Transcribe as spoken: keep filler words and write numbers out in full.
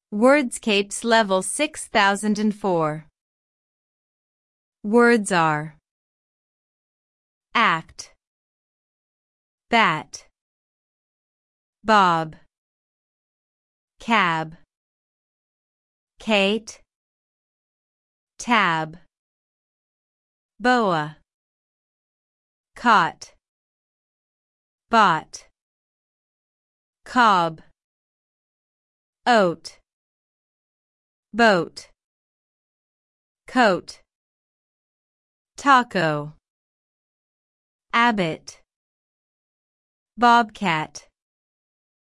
Wordscapes Level six thousand four. Words are act, bat, Bob, cab, Kate, tab, boa, cot, bought, cob, oat, boat, coat, taco, abbot, bobcat.